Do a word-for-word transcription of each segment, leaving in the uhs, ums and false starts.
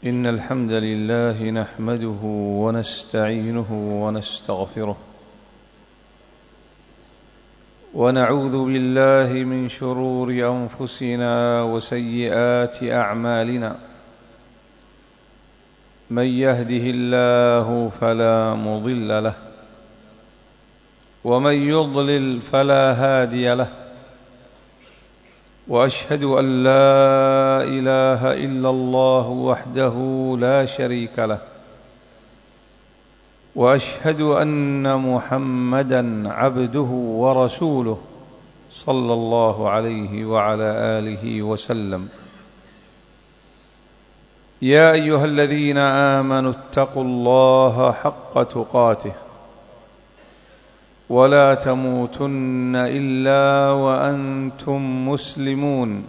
إن الحمد لله نحمده ونستعينه ونستغفره ونعوذ بالله من شرور أنفسنا وسيئات أعمالنا. من يهده الله فلا مضل له ومن يضلل فلا هادي له، وأشهد أن لا إله إلا الله وحده لا شريك له، وأشهد أن محمدًا عبده ورسوله صلى الله عليه وعلى آله وسلم. يا أيها الذين آمنوا اتقوا الله حق تقاته ولا تموتن إلا وأنتم مسلمون.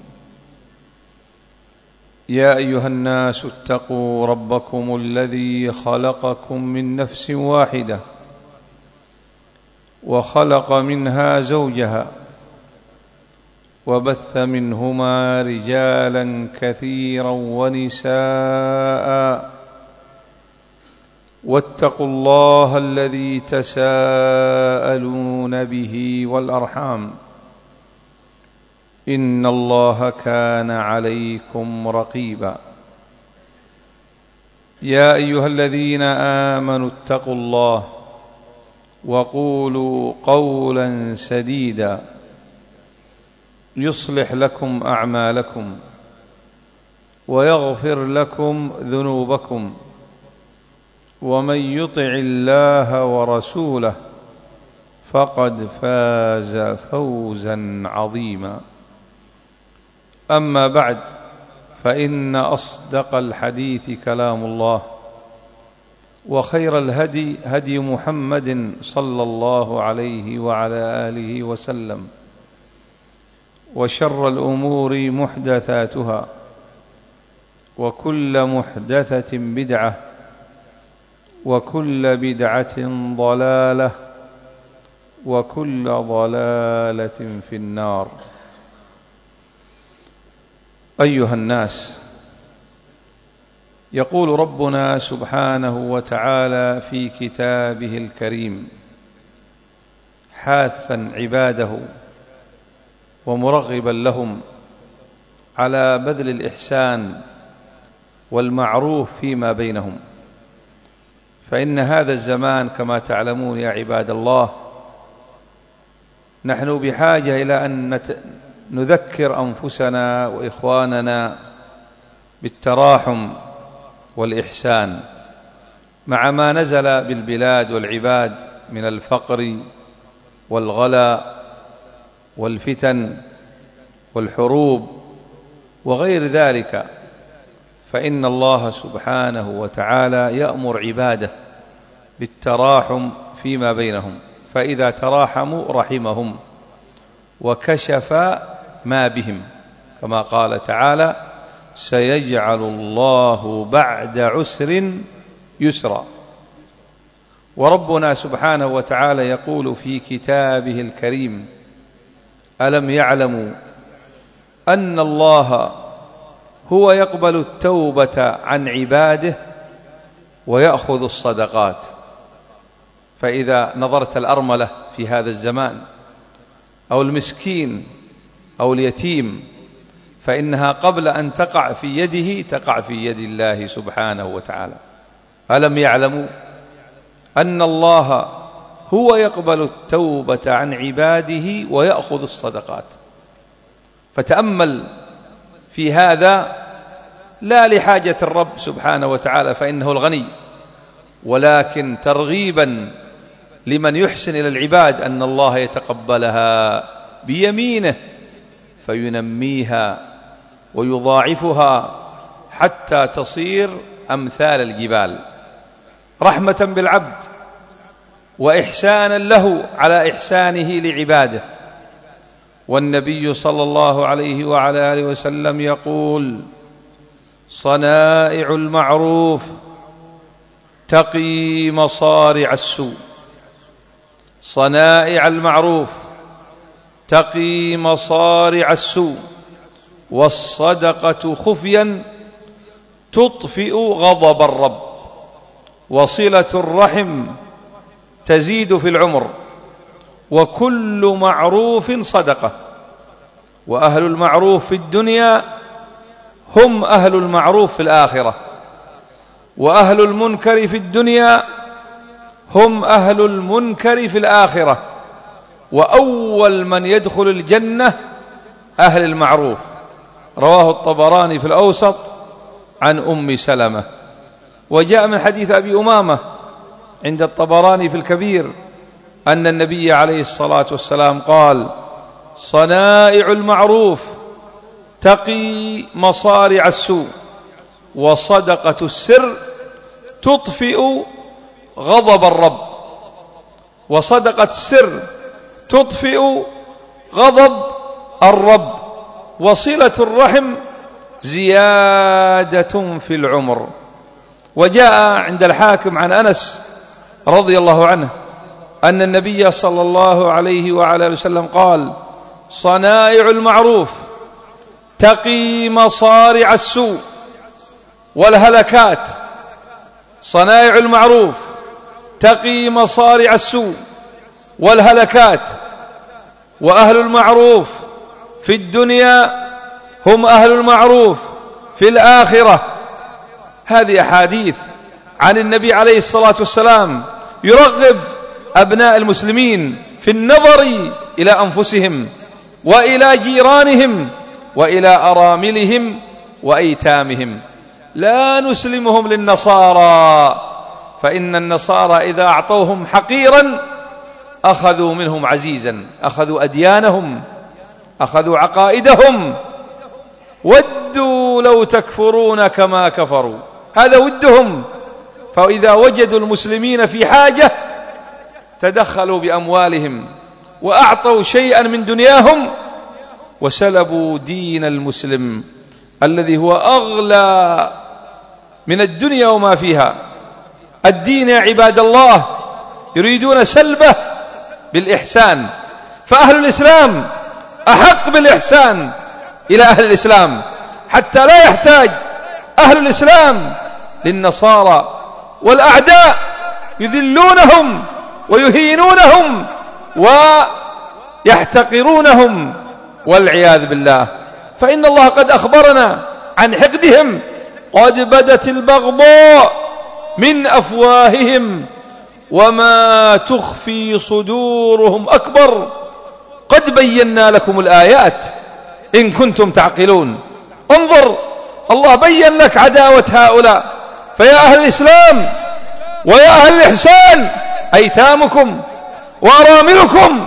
يا أيها الناس اتقوا ربكم الذي خلقكم من نفس واحدة وخلق منها زوجها وبث منهما رجالا كثيرا ونساء، واتقوا الله الذي تساءلون به والأرحام، إن الله كان عليكم رقيبا. يا أيها الذين آمنوا اتقوا الله وقولوا قولا سديدا يصلح لكم أعمالكم ويغفر لكم ذنوبكم، ومن يطع الله ورسوله فقد فاز فوزا عظيما. أما بعد، فإن أصدق الحديث كلام الله، وخير الهدي هدي محمد صلى الله عليه وعلى آله وسلم، وشر الأمور محدثاتها، وكل محدثة بدعة، وكل بدعة ضلالة، وكل ضلالة في النار. أيها الناس، يقول ربنا سبحانه وتعالى في كتابه الكريم حاثا عباده ومرغبا لهم على بذل الإحسان والمعروف فيما بينهم، فإن هذا الزمان كما تعلمون يا عباد الله نحن بحاجة إلى أن نذكر أنفسنا وإخواننا بالتراحم والإحسان مع ما نزل بالبلاد والعباد من الفقر والغلاء والفتن والحروب وغير ذلك. فإن الله سبحانه وتعالى يأمر عباده بالتراحم فيما بينهم، فإذا تراحموا رحمهم وكشف ما بهم، كما قال تعالى: سيجعل الله بعد عسر يسرا. وربنا سبحانه وتعالى يقول في كتابه الكريم: ألم يعلموا أن الله هو يقبل التوبة عن عباده ويأخذ الصدقات. فإذا نظرت الأرملة في هذا الزمان أو المسكين أو اليتيم، فإنها قبل أن تقع في يده تقع في يد الله سبحانه وتعالى. ألم يعلموا أن الله هو يقبل التوبة عن عباده ويأخذ الصدقات. فتأمل في هذا، لا لحاجة الرب سبحانه وتعالى فإنه الغني، ولكن ترغيبا لمن يحسن إلى العباد أن الله يتقبلها بيمينه فينميها ويضاعفها حتى تصير أمثال الجبال، رحمة بالعبد وإحسانا له على إحسانه لعباده. والنبي صلى الله عليه وعلى آله وسلم يقول: صنائع المعروف تقي مصارع السوء. صنائع المعروف تقي مصارع السوء، والصدقة خفيا تطفئ غضب الرب، وصلة الرحم تزيد في العمر، وكل معروف صدقة. وأهل المعروف في الدنيا هم أهل المعروف في الآخرة، وأهل المنكر في الدنيا هم أهل المنكر في الآخرة. وأول من يدخل الجنة أهل المعروف. رواه الطبراني في الأوسط عن أم سلمة. وجاء من حديث أبي أمامة عند الطبراني في الكبير أن النبي عليه الصلاة والسلام قال: صنائع المعروف تقي مصارع السوء، وصدقة السر تطفئ غضب الرب. وصدقة السر تطفئ غضب الرب، وصلة الرحم زيادة في العمر. وجاء عند الحاكم عن أنس رضي الله عنه أن النبي صلى الله عليه وعلى آله وسلم قال: صنائع المعروف تقي مصارع السوء والهلكات. صنائع المعروف تقي مصارع السوء والهلكات. وأهل المعروف في الدنيا هم أهل المعروف في الآخرة. هذه أحاديث عن النبي عليه الصلاة والسلام يرغب أبناء المسلمين في النظر إلى أنفسهم وإلى جيرانهم وإلى أراملهم وأيتامهم. لا نسلمهم للنصارى، فإن النصارى إذا أعطوهم حقيرا أخذوا منهم عزيزا، أخذوا أديانهم، أخذوا عقائدهم. ودوا لو تكفرون كما كفروا، هذا ودهم. فإذا وجدوا المسلمين في حاجة تدخلوا بأموالهم وأعطوا شيئا من دنياهم، وسلبوا دين المسلم الذي هو أغلى من الدنيا وما فيها. الدين يا عباد الله يريدون سلبه بالإحسان، فأهل الإسلام أحق بالإحسان إلى أهل الإسلام، حتى لا يحتاج أهل الإسلام للنصارى. والأعداء يذلونهم ويهينونهم ويحتقرونهم والعياذ بالله. فإن الله قد أخبرنا عن حقدهم: قد بدت البغضاء من أفواههم وما تخفي صدورهم أكبر، قد بينا لكم الآيات إن كنتم تعقلون. انظر، الله بين لك عداوة هؤلاء. فيا أهل الإسلام ويا أهل الإحسان، أيتامكم وأراملكم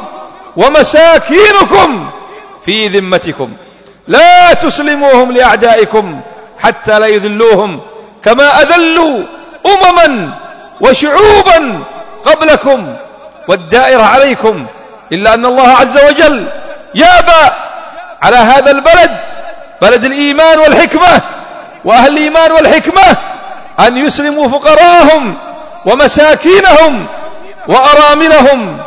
ومساكينكم في ذمتكم، لا تسلموهم لأعدائكم حتى لا يذلوهم كما أذلوا أمما وشعوبا قبلكم، والدائرة عليكم. إلا أن الله عز وجل يابى على هذا البلد، بلد الإيمان والحكمة وأهل الإيمان والحكمة، أن يسلموا فقراءهم ومساكينهم وأراملهم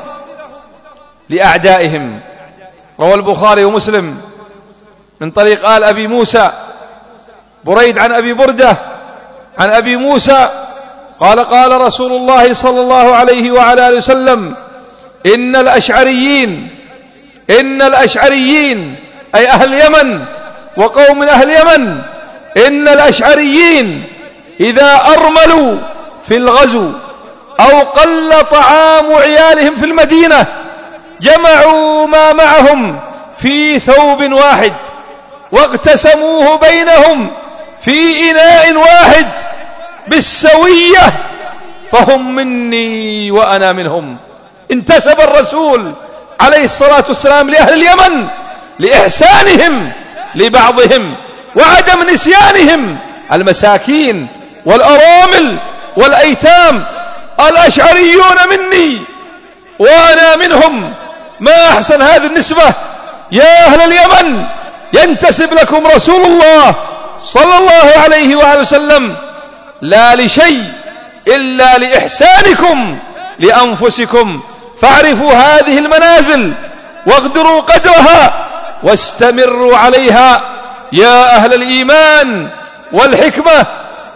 لأعدائهم. روى البخاري ومسلم من طريق آل أبي موسى بريد عن أبي بردة عن أبي موسى قال: قال رسول الله صلى الله عليه وعلى آله وسلم: إن الأشعريين إن الأشعريين أي أهل اليمن وقوم من أهل اليمن، إن الأشعريين إذا أرملوا في الغزو أو قل طعام عيالهم في المدينة جمعوا ما معهم في ثوب واحد واقتسموه بينهم في إناء واحد بالسوية، فهم مني وأنا منهم. انتسب الرسول عليه الصلاة والسلام لأهل اليمن لإحسانهم لبعضهم وعدم نسيانهم المساكين والأرامل والأيتام. الأشعريون مني وأنا منهم. ما أحسن هذه النسبة يا أهل اليمن، ينتسب لكم رسول الله صلى الله عليه وآله وسلم لا لشيء إلا لإحسانكم لأنفسكم. فاعرفوا هذه المنازل واقدروا قدرها واستمروا عليها يا أهل الإيمان والحكمة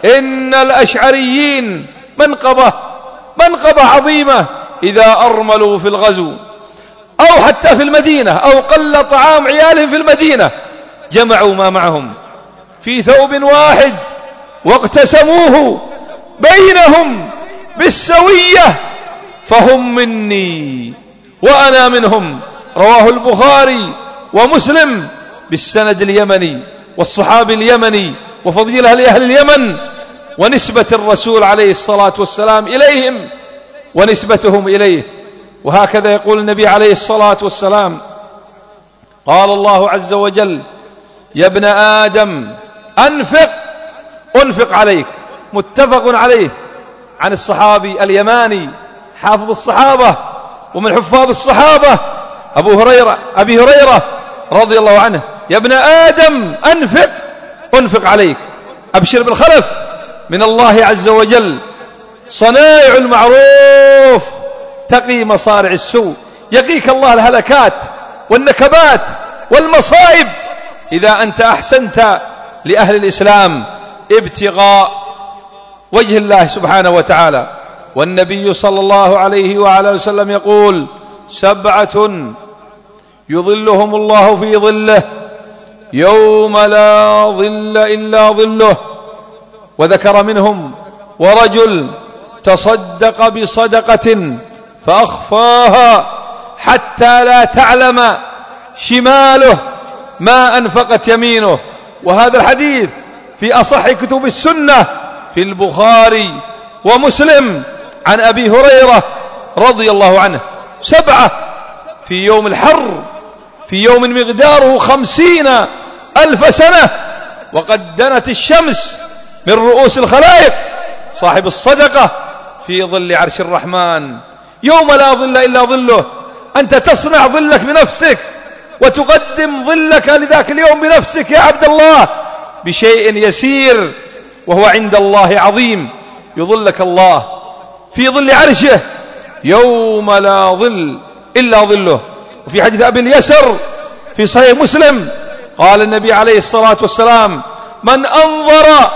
إن الأشعريين منقبة منقبة عظيمة إذا أرملوا في الغزو أو حتى في المدينة أو قل طعام عيالهم في المدينة جمعوا ما معهم في ثوب واحد واقتسموه بينهم بالسوية، فهم مني وأنا منهم. رواه البخاري ومسلم بالسند اليمني والصحابي اليمني وفضيلة لأهل اليمن ونسبة الرسول عليه الصلاة والسلام إليهم ونسبتهم إليه. وهكذا يقول النبي عليه الصلاة والسلام: قال الله عز وجل: يا ابن آدم أنفق أنفق عليك. متفق عليه عن الصحابي اليماني حافظ الصحابة ومن حفاظ الصحابة أبو هريرة أبي هريرة رضي الله عنه: يا ابن آدم أنفق أنفق عليك. أبشر بالخلف من الله عز وجل. صنائع المعروف تقي مصارع السوء. يقيك الله الهلكات والنكبات والمصائب إذا أنت أحسنت لأهل الإسلام ابتغاء وجه الله سبحانه وتعالى. والنبي صلى الله عليه وعلى وسلم يقول: سبعة يظلهم الله في ظله يوم لا ظل إلا ظله. وذكر منهم: ورجل تصدق بصدقة فأخفاها حتى لا تعلم شماله ما أنفقت يمينه. وهذا الحديث في أصح كتب السنة في البخاري ومسلم عن أبي هريرة رضي الله عنه. سبعة في يوم الحر، في يوم مقداره خمسين ألف سنة وقد دنت الشمس من رؤوس الخلائق، صاحب الصدقة في ظل عرش الرحمن يوم لا ظل إلا ظله. أنت تصنع ظلك بنفسك وتقدم ظلك لذاك اليوم بنفسك يا عبد الله بشيء يسير وهو عند الله عظيم. يظلك الله في ظل عرشه يوم لا ظل إلا ظله. وفي حديث أبي اليسر في صحيح مسلم قال النبي عليه الصلاة والسلام: من أنظر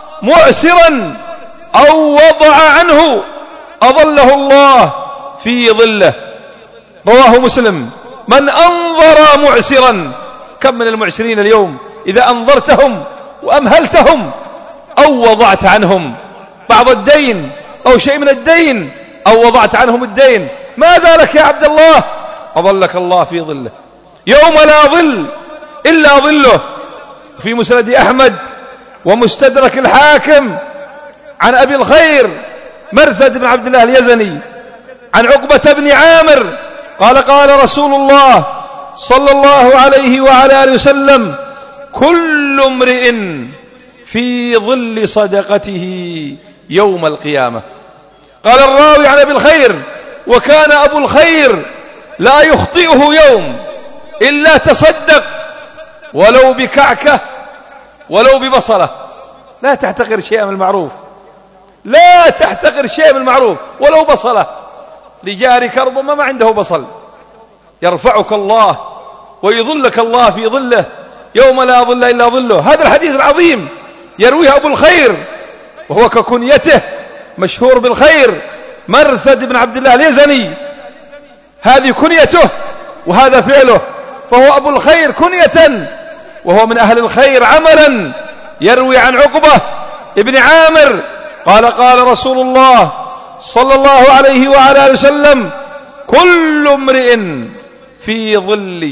معسرا أو وضع عنه أظله الله في ظله. رواه مسلم. من أنظر معسرا. كم من المعسرين اليوم إذا أنظرتهم وأمهلتهم أو وضعت عنهم بعض الدين أو شيء من الدين أو وضعت عنهم الدين، ماذا لك يا عبد الله؟ أظلك الله في ظله يوم لا ظل إلا ظله. في مسند أحمد ومستدرك الحاكم عن أبي الخير مرثد بن عبد الله اليزني عن عقبة بن عامر قال: قال رسول الله صلى الله عليه وعلى آله وسلم: كل امرئ في ظل صدقته يوم القيامة. قال الراوي عن أبي الخير: وكان أبو الخير لا يخطئه يوم إلا تصدق ولو بكعكة ولو ببصلة. لا تحتقر شيئا من المعروف، لا تحتقر شيئا من المعروف ولو بصلة. لجارك ربما ما عنده بصل، يرفعك الله ويظلك الله في ظله يوم لا ظل إلا ظله. هذا الحديث العظيم يرويه أبو الخير وهو ككنيته مشهور بالخير مرثد بن عبد الله اليزني، هذه كنيته وهذا فعله، فهو أبو الخير كنية وهو من أهل الخير عملا. يروي عن عقبة ابن عامر قال: قال رسول الله صلى الله عليه وعلى آله وسلم: كل امرئ في ظل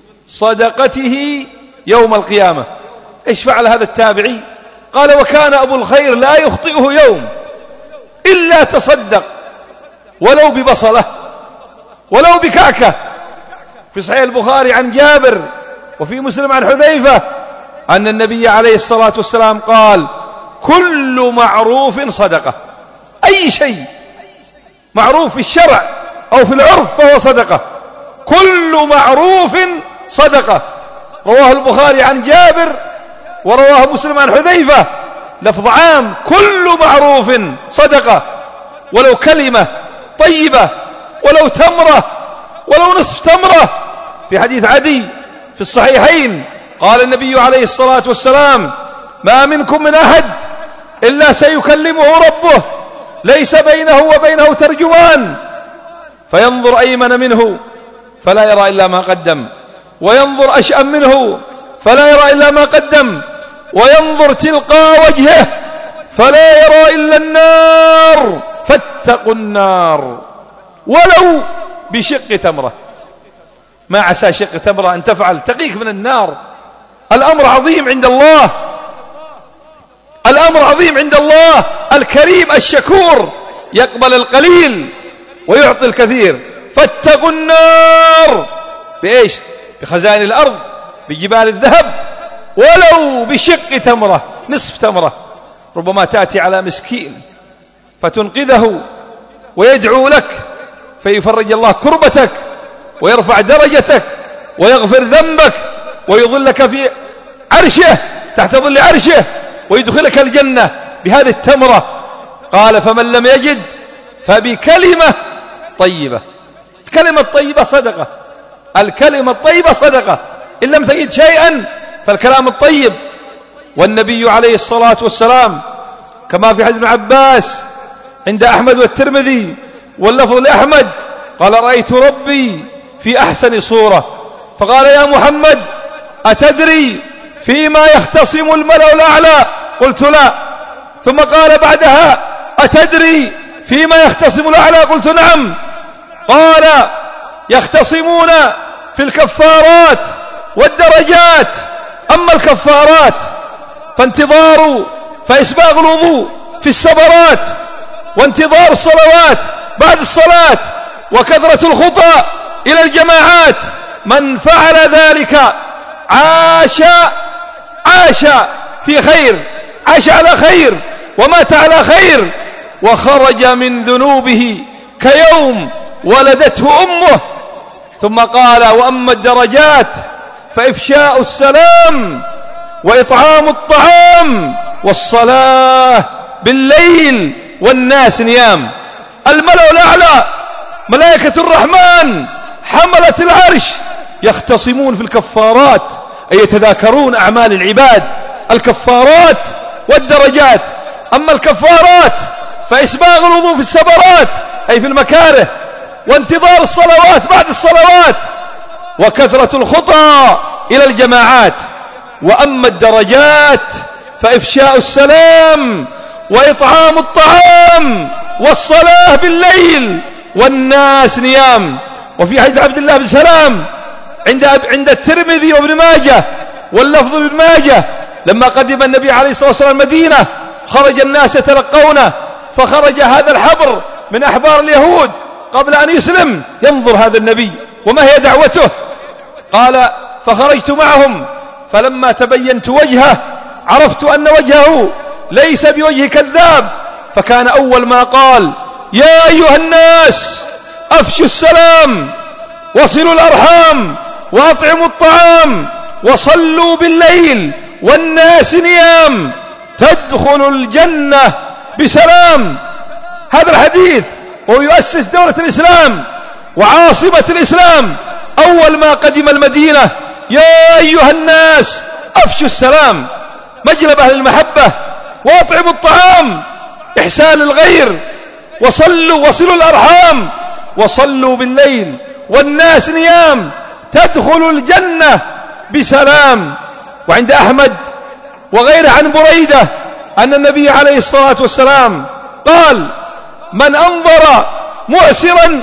صدقته يوم القيامة. إيش فعل هذا التابعي؟ قال: وكان أبو الخير لا يخطئه يوم إلا تصدق ولو ببصلة ولو بكعكة. في صحيح البخاري عن جابر وفي مسلم عن حذيفة أن النبي عليه الصلاة والسلام قال: كل معروف صدقة. أي شيء معروف في الشرع أو في العرف فهو صدقة. كل معروف صدقة. رواه البخاري عن جابر ورواه مسلم عن حذيفة لفظ عام: كل معروف صدقة، ولو كلمة طيبة ولو تمرة ولو نصف تمرة. في حديث عدي في الصحيحين قال النبي عليه الصلاة والسلام: ما منكم من أحد إلا سيكلمه ربه ليس بينه وبينه ترجمان، فينظر أيمن منه فلا يرى إلا ما قدم، وينظر أشأم منه فلا يرى إلا ما قدم، وينظر تلقاء وجهه فلا يرى إلا النار. فاتقوا النار ولو بشق تمرة. ما عسى شق تمرة أن تفعل تقيك من النار. الأمر عظيم عند الله، الأمر عظيم عند الله الكريم الشكور، يقبل القليل ويعطي الكثير. فاتقوا النار بإيش؟ بخزائن الأرض، بجبال الذهب، ولو بشق تمرة، نصف تمرة. ربما تأتي على مسكين فتنقذه ويدعو لك فيفرج الله كربتك ويرفع درجتك ويغفر ذنبك ويظلك في عرشه تحت ظل عرشه ويدخلك الجنة بهذه التمرة. قال فمن لم يجد فبكلمة طيبة. الكلمة الطيبة صدقة، الكلمة الطيبة صدقة، إن لم تجد شيئا فالكلام الطيب. والنبي عليه الصلاة والسلام كما في حديث ابن عباس عند أحمد والترمذي واللفظ لأحمد قال رأيت ربي في أحسن صورة، فقال يا محمد أتدري فيما يختصم الملأ الأعلى؟ قلت لا. ثم قال بعدها أتدري فيما يختصم الأعلى؟ قلت نعم. قال يختصمون في الكفارات والدرجات، أما الكفارات فانتظار فإسباغ الوضوء في السبرات، وانتظار الصلوات بعد الصلاة، وكثرة الخطى إلى الجماعات. من فعل ذلك عاش عاش في خير، عاش على خير ومات على خير، وخرج من ذنوبه كيوم ولدته أمه. ثم قال وأما الدرجات فإفشاء السلام وإطعام الطعام والصلاة بالليل والناس نيام. الملأ الأعلى ملائكة الرحمن حملة العرش يختصمون في الكفارات، أي يتذاكرون أعمال العباد، الكفارات والدرجات. أما الكفارات فإسباغ الوضوء في السبرات أي في المكاره، وانتظار الصلوات بعد الصلوات، وكثرة الخطى إلى الجماعات. وأما الدرجات فإفشاء السلام وإطعام الطعام والصلاة بالليل والناس نيام. وفي حديث عبد الله بن سلام عند عند الترمذي وابن ماجه واللفظ ابن ماجه لما قدم النبي عليه الصلاة والسلام المدينة خرج الناس يتلقونه، فخرج هذا الحبر من أحبار اليهود قبل أن يسلم ينظر هذا النبي وما هي دعوته. قال فخرجت معهم فلما تبينت وجهه عرفت أن وجهه ليس بوجه كذاب، فكان أول ما قال يا أيها الناس أفشوا السلام وصلوا الأرحام وأطعموا الطعام وصلوا بالليل والناس نيام تدخل الجنة بسلام. هذا الحديث وهو يؤسس دولة الإسلام وعاصمة الإسلام أول ما قدم المدينة يا أيها الناس أفشوا السلام، مجلب أهل المحبة، وأطعموا الطعام، إحسان الغير، وصلوا وصلوا الأرحام وصلوا بالليل والناس نيام تدخل الجنة بسلام. وعند أحمد وغيره عن بريدة أن النبي عليه الصلاة والسلام قال من أنظر معسرا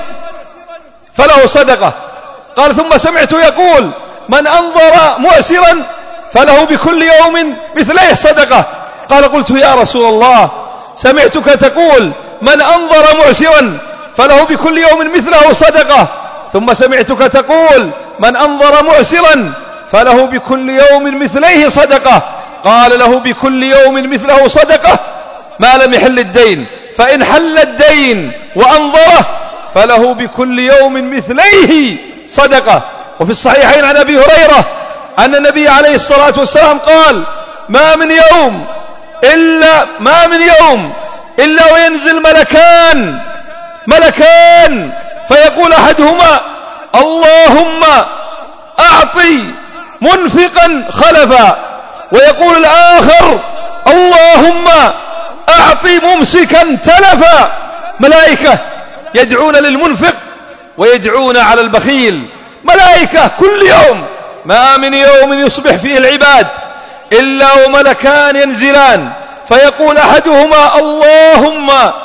فله صدقة. قال ثم سمعت يقول من أنظر معسرا فله بكل يوم مثليه صدقة. قال قلت يا رسول الله سمعتك تقول من أنظر معسرا فله بكل يوم مثله صدقة، ثم سمعتك تقول من أنظر معسرا فله بكل يوم مثليه صدقة. قال له بكل يوم مثله صدقة ما لم يحل الدين، فإن حل الدين وأنظره فله بكل يوم مثليه صدقة. وفي الصحيحين عن أبي هريرة أن النبي عليه الصلاة والسلام قال ما من يوم إلا ما من يوم إلا وينزل ملكان ملكان فيقول أحدهما اللهم أعطي منفقا خلفا، ويقول الآخر اللهم أعطي ممسكا تلفا. ملائكة يدعون للمنفق ويدعون على البخيل، ملائكة كل يوم، ما من يوم يصبح فيه العباد إلا وملكان ينزلان، فيقول أحدهما اللهم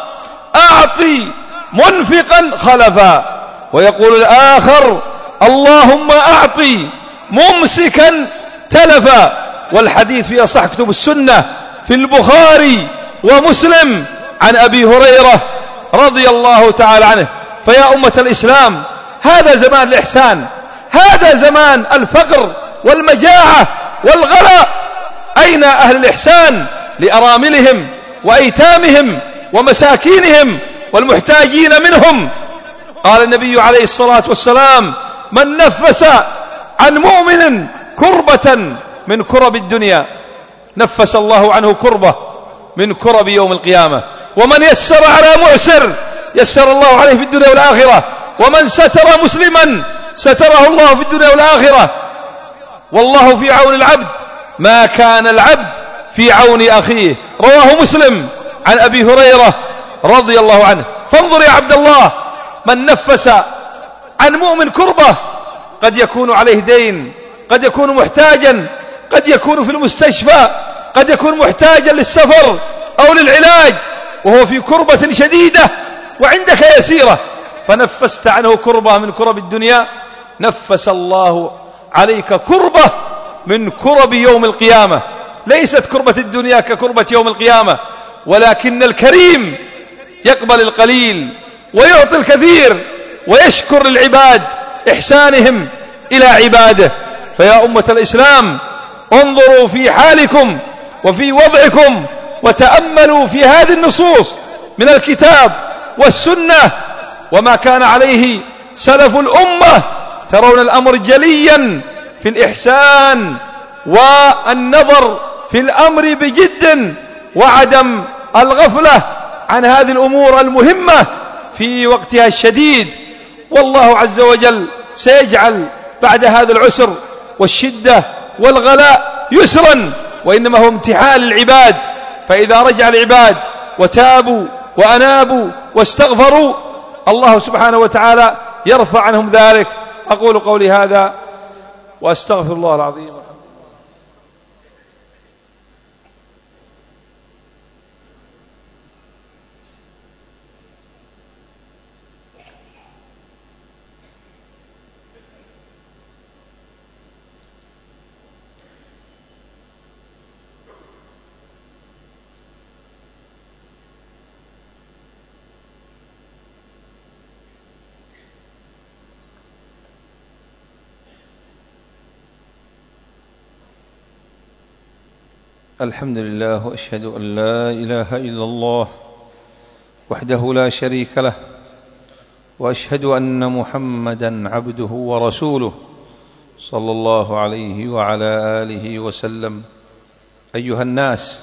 أعطي منفقا خلفا، ويقول الآخر اللهم أعطي ممسكا تلفا. والحديث في أصح كتب السنة في البخاري ومسلم عن أبي هريرة رضي الله تعالى عنه. فيا أمة الإسلام، هذا زمان الإحسان، هذا زمان الفقر والمجاعة والغلاء. أين أهل الإحسان لأراملهم وأيتامهم ومساكينهم والمحتاجين منهم؟ قال النبي عليه الصلاة والسلام: من نفس عن مؤمن كربة من كرب الدنيا نفس الله عنه كربة من كرب يوم القيامة. ومن يسر على معسر يسر الله عليه في الدنيا والآخرة. ومن ستر مسلما ستره الله في الدنيا والآخرة. والله في عون العبد ما كان العبد في عون أخيه. رواه مسلم عن أبي هريرة رضي الله عنه. فانظر يا عبد الله، من نفس عن مؤمن كربة، قد يكون عليه دين، قد يكون محتاجا، قد يكون في المستشفى، قد يكون محتاجا للسفر أو للعلاج وهو في كربة شديدة وعندك يسيرة، فنفست عنه كربة من كرب الدنيا، نفس الله عليك كربة من كرب يوم القيامة. ليست كربة الدنيا ككربة يوم القيامة، ولكن الكريم يقبل القليل ويعطي الكثير ويشكر العباد إحسانهم إلى عباده. فيا أمة الإسلام، انظروا في حالكم وفي وضعكم وتأملوا في هذه النصوص من الكتاب والسنة وما كان عليه سلف الأمة، ترون الأمر جليا في الإحسان والنظر في الأمر بجد وعدم الغفلة عن هذه الأمور المهمة في وقتها الشديد. والله عز وجل سيجعل بعد هذا العسر والشدة والغلاء يسرا، وإنما هو امتحان للعباد. فإذا رجع العباد وتابوا وأنابوا واستغفروا، الله سبحانه وتعالى يرفع عنهم ذلك. أقول قولي هذا وأستغفر الله العظيم. الحمد لله، وأشهد أن لا إله إلا الله وحده لا شريك له، وأشهد أن محمدا عبده ورسوله صلى الله عليه وعلى آله وسلم. أيها الناس،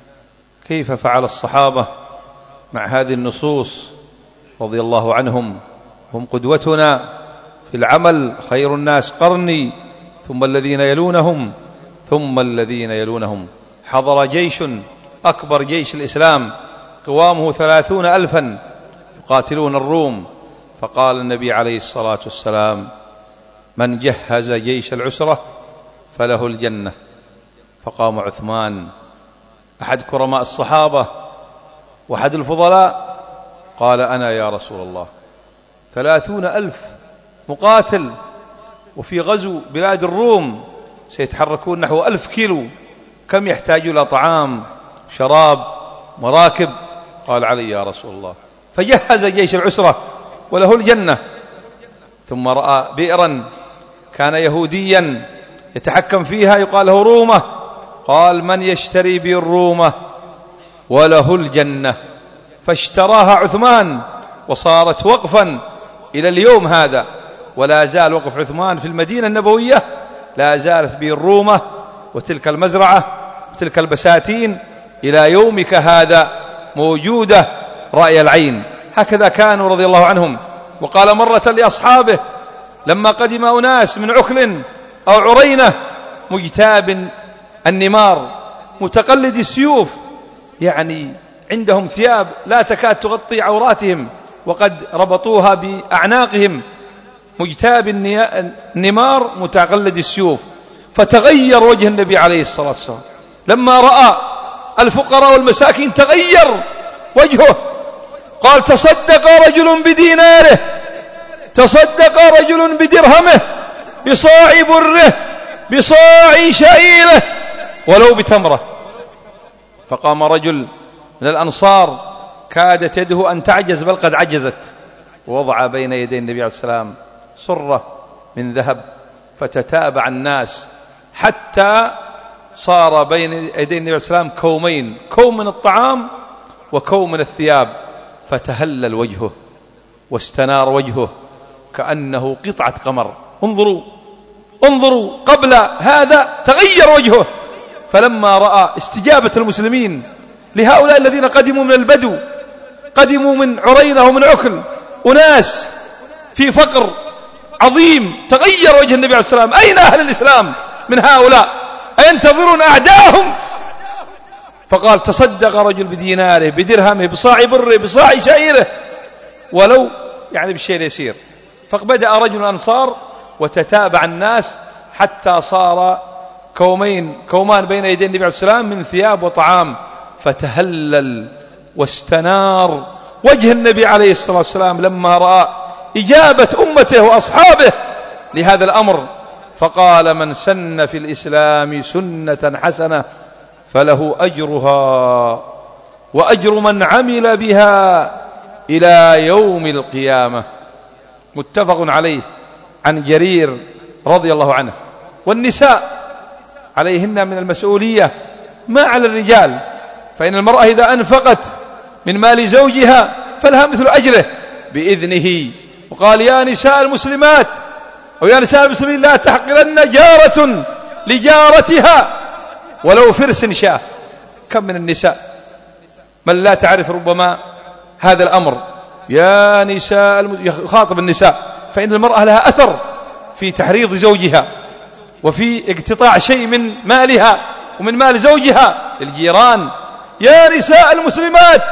كيف فعل الصحابة مع هذه النصوص رضي الله عنهم؟ هم قدوتنا في العمل. خير الناس قرني ثم الذين يلونهم ثم الذين يلونهم. حضر جيش أكبر جيش الإسلام قوامه ثلاثون ألفا يقاتلون الروم، فقال النبي عليه الصلاة والسلام: من جهز جيش العسرة فله الجنة. فقام عثمان أحد كرماء الصحابة وأحد الفضلاء قال: أنا يا رسول الله. ثلاثون ألف مقاتل، وفي غزو بلاد الروم سيتحركون نحو ألف كيلو، كم يحتاج إلى طعام شراب مراكب؟ قال: علي يا رسول الله. فجهز جيش العسرة وله الجنة. ثم رأى بئرا كان يهوديا يتحكم فيها يقال له رومة، قال: من يشتري بي الرومة وله الجنة. فاشتراها عثمان وصارت وقفا إلى اليوم هذا، ولا زال وقف عثمان في المدينة النبوية، لا زالت به الرومة وتلك المزرعة وتلك البساتين إلى يومك هذا موجودة رأي العين. هكذا كانوا رضي الله عنهم. وقال مرة لأصحابه لما قدم أناس من عكل أو عرينة مجتاب النمار متقلد السيوف، يعني عندهم ثياب لا تكاد تغطي عوراتهم وقد ربطوها بأعناقهم، مجتاب النمار متقلد السيوف. فتغير وجه النبي عليه الصلاة والسلام لما رأى الفقراء والمساكين، تغير وجهه. قال: تصدق رجل بديناره، تصدق رجل بدرهمه، بصاع بره، بصاع شعيره، ولو بتمرة. فقام رجل من الأنصار كادت يده أن تعجز بل قد عجزت، ووضع بين يدي النبي عليه السلام صرة من ذهب، فتتابع الناس حتى صار بين يدي النبي عليه السلام كومين، كوم من الطعام وكوم من الثياب، فتهلل وجهه واستنار وجهه كأنه قطعة قمر. انظروا انظروا قبل هذا تغير وجهه. فلما رأى استجابة المسلمين لهؤلاء الذين قدموا من البدو، قدموا من عرينة ومن عكل، أناس في فقر عظيم، تغير وجه النبي عليه السلام. أين أهل الإسلام من هؤلاء؟ أينتظرون أعداءهم؟ فقال: تصدق رجل بديناره، بدرهمه، بصاع بره، بصاع شعيره، ولو يعني بالشيء اليسير. فبدأ رجل الأنصار وتتابع الناس حتى صار كومين كومان بين يدي النبي عليه السلام من ثياب وطعام، فتهلل واستنار وجه النبي عليه الصلاة والسلام لما رأى إجابة أمته وأصحابه لهذا الأمر. فقال: من سن في الإسلام سنة حسنة فله أجرها وأجر من عمل بها إلى يوم القيامة. متفق عليه عن جرير رضي الله عنه. والنساء عليهن من المسؤولية ما على الرجال، فإن المرأة إذا أنفقت من مال زوجها فلها مثل أجره بإذنه. وقال: يا نساء المسلمات أو يا نساء المسلمين لا تحقرن جارة لجارتها ولو فرس شاة. كم من النساء من لا تعرف ربما هذا الأمر. يا نساء الم... يخاطب النساء، فإن المرأة لها أثر في تحريض زوجها وفي اقتطاع شيء من مالها ومن مال زوجها للجيران. يا نساء المسلمات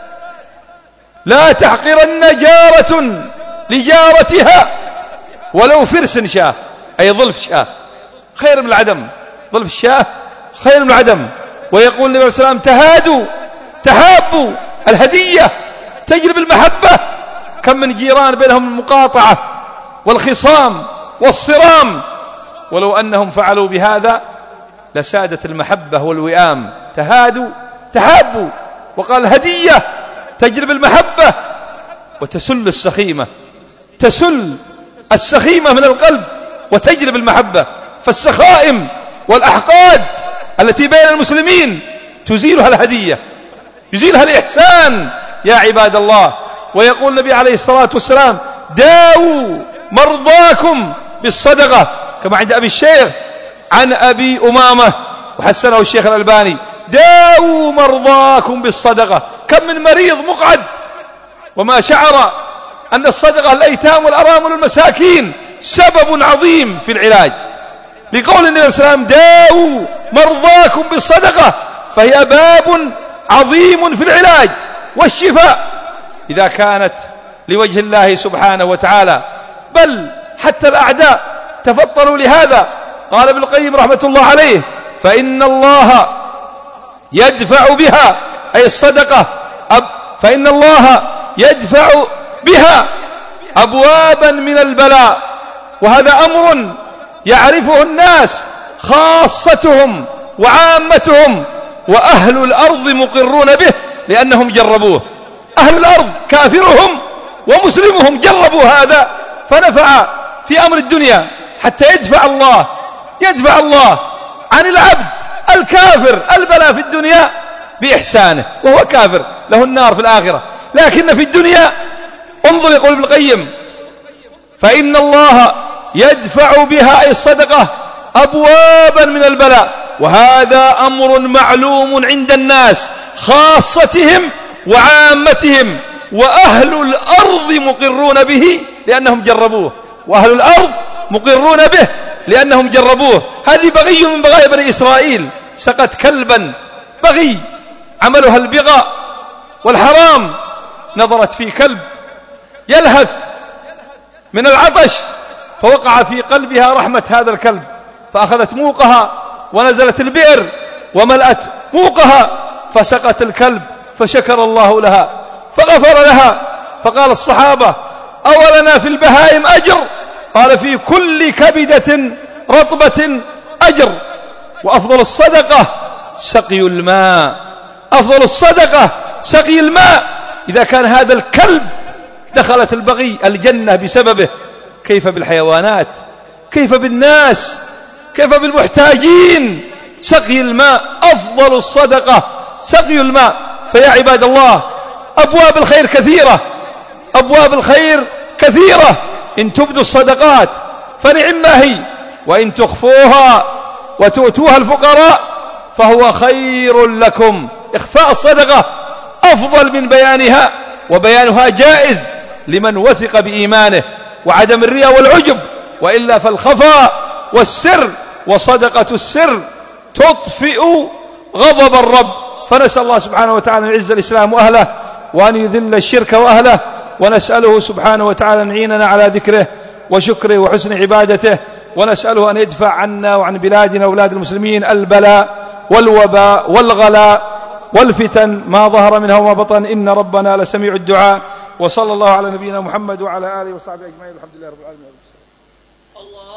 لا تحقرن جارة لجارتها ولو فرس شاه، أي ظلف شاه خير من العدم، ظلف الشاه خير من العدم. ويقول النبي عليه الصلاة والسلام: تهادوا تحابوا، الهدية تجلب المحبة. كم من جيران بينهم المقاطعة والخصام والصرام، ولو أنهم فعلوا بهذا لسادت المحبة والوئام. تهادوا تحابوا، وقال الهدية تجلب المحبة وتسل السخيمة، تسل السخيمة من القلب وتجلب المحبة. فالسخائم والأحقاد التي بين المسلمين تزيلها الهدية، يزيلها الإحسان يا عباد الله. ويقول النبي عليه الصلاة والسلام: داووا مرضاكم بالصدقة، كما عند أبي الشيخ عن أبي أمامة وحسنه الشيخ الألباني: داووا مرضاكم بالصدقة. كم من مريض مقعد وما شعر أن الصدقة الأيتام والأرامل والمساكين سبب عظيم في العلاج، لقول النبي صلى الله عليه وسلم: داووا مرضاكم بالصدقة، فهي باب عظيم في العلاج والشفاء إذا كانت لوجه الله سبحانه وتعالى. بل حتى الأعداء تفطنوا لهذا. قال ابن القيم رحمة الله عليه: فإن الله يدفع بها، أي الصدقة، فإن الله يدفع بها أبوابا من البلاء. وهذا أمر يعرفه الناس خاصتهم وعامتهم، وأهل الأرض مقرون به لأنهم جربوه. أهل الأرض كافرهم ومسلمهم جربوا هذا فنفع في أمر الدنيا، حتى يدفع الله يدفع الله عن العبد الكافر البلاء في الدنيا بإحسانه، وهو كافر له النار في الآخرة. لكن في الدنيا انظر، يقول ابن القيم: فإن الله يدفع بها، أي الصدقة، أبوابا من البلاء. وهذا أمر معلوم عند الناس خاصتهم وعامتهم، وأهل الأرض مقرون به لأنهم جربوه، وأهل الأرض مقرون به لأنهم جربوه. هذه بغي من بغايا بني إسرائيل، سقت كلبا بغي عملها البغاء والحرام. نظرت في كلب يلهث من العطش فوقع في قلبها رحمة هذا الكلب، فأخذت موقها ونزلت البئر وملأت موقها فسقت الكلب، فشكر الله لها فغفر لها. فقال الصحابة: أولنا في البهائم أجر؟ قال: في كل كبدة رطبة أجر. وأفضل الصدقة سقي الماء، أفضل الصدقة سقي الماء. إذا كان هذا الكلب دخلت البغي الجنة بسببه، كيف بالحيوانات؟ كيف بالناس؟ كيف بالمحتاجين؟ سقي الماء أفضل الصدقة سقي الماء. فيا عباد الله، أبواب الخير كثيرة، أبواب الخير كثيرة. إن تبدوا الصدقات فنعم ما هي، وإن تخفوها وتؤتوها الفقراء فهو خير لكم. إخفاء الصدقة أفضل من بيانها، وبيانها جائز لمن وثق بإيمانه وعدم الرياء والعجب، وإلا فالخفاء والسر وصدقة السر تطفئ غضب الرب. فنسأل الله سبحانه وتعالى أن يعز الإسلام وأهله، وأن يذل الشرك وأهله، ونسأله سبحانه وتعالى أن يعيننا على ذكره وشكره وحسن عبادته، ونسأله أن يدفع عنا وعن بلادنا وبلاد المسلمين البلاء والوباء والغلاء والفتن ما ظهر منها وما بطن، إن ربنا لسميع الدعاء. وصلى الله على نبينا محمد وعلى آله وصحبه أجمعين، الحمد لله رب العالمين.